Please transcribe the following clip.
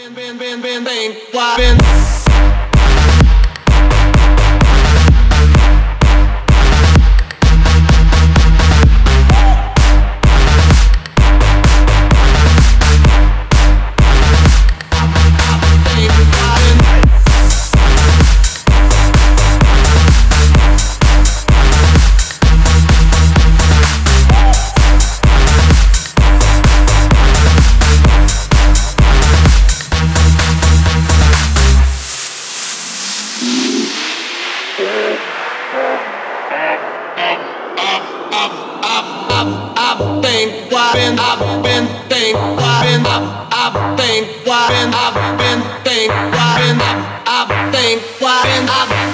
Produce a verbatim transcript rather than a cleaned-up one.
been, been, been, been, why been? I've been, why been, I've been, think, why been, I've been, why been, I've been, think, why been, I've been, why been, I've